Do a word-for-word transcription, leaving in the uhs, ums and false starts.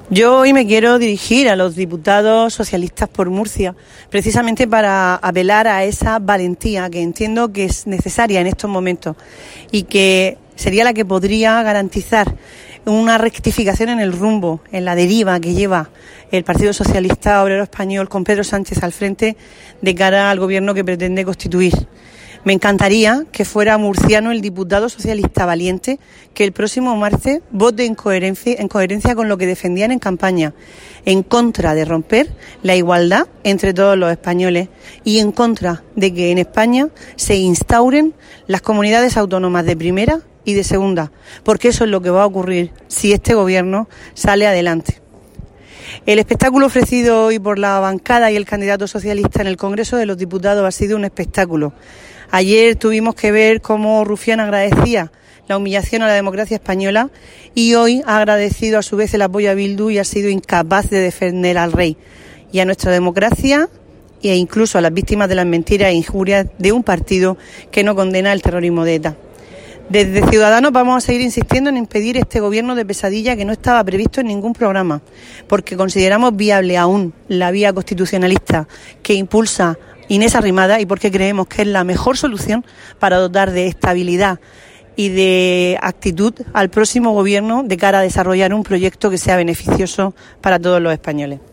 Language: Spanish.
Yo hoy me quiero dirigir a los diputados socialistas por Murcia, precisamente para apelar a esa valentía que entiendo que es necesaria en estos momentos y que sería la que podría garantizar una rectificación en el rumbo, en la deriva que lleva el Partido Socialista Obrero Español con Pedro Sánchez al frente de cara al gobierno que pretende constituir. Me encantaría que fuera murciano el diputado socialista valiente que el próximo martes vote en coherencia, en coherencia con lo que defendían en campaña, en contra de romper la igualdad entre todos los españoles y en contra de que en España se instauren las comunidades autónomas de primera y de segunda, porque eso es lo que va a ocurrir si este gobierno sale adelante. El espectáculo ofrecido hoy por la bancada y el candidato socialista en el Congreso de los Diputados ha sido un espectáculo. Ayer tuvimos que ver cómo Rufián agradecía la humillación a la democracia española y hoy ha agradecido a su vez el apoyo a Bildu y ha sido incapaz de defender al rey y a nuestra democracia e incluso a las víctimas de las mentiras e injurias de un partido que no condena el terrorismo de ETA. Desde Ciudadanos vamos a seguir insistiendo en impedir este gobierno de pesadilla que no estaba previsto en ningún programa, porque consideramos viable aún la vía constitucionalista que impulsa Inés Arrimada y porque creemos que es la mejor solución para dotar de estabilidad y de actitud al próximo gobierno de cara a desarrollar un proyecto que sea beneficioso para todos los españoles.